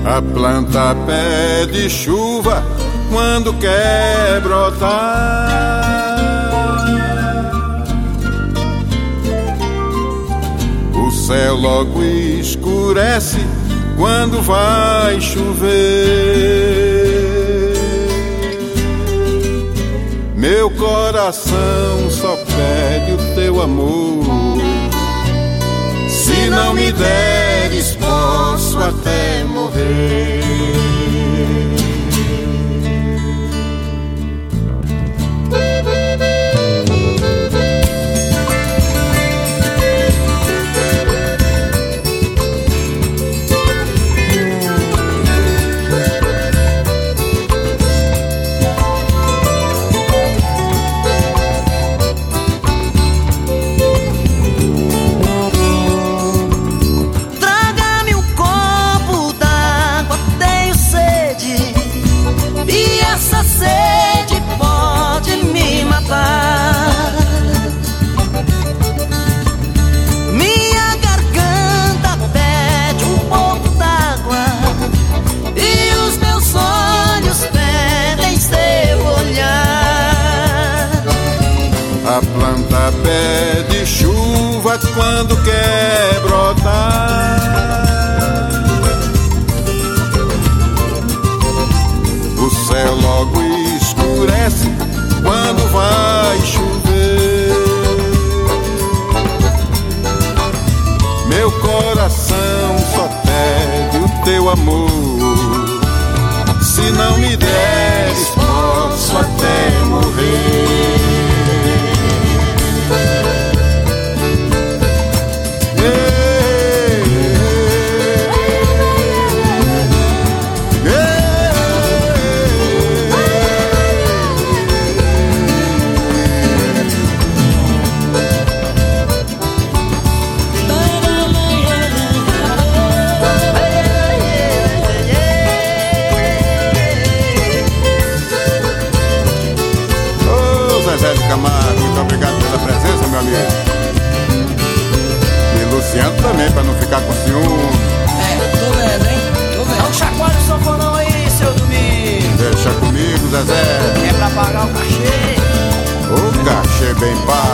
A planta pede chuva quando quer brotar. O céu logo escurece quando vai chover. Meu coração só pede o teu amor. Se não me deres, posso até morrer. Minha garganta pede um pouco d'água e os meus sonhos pedem seu olhar. A planta pede chuva quando quer brotar. O céu logo escurece quando vai chover. Meu coração só pede o teu amor. Se não me deres, posso até morrer. Muito obrigado pela presença, meu amigo. E Luciano também, pra não ficar com ciúme. Tô vendo, hein? Tô vendo. Dá um chacoalho do sanfonão aí, seu Domingo. Deixa comigo, Zezé. É pra pagar o cachê. O cachê bem pago.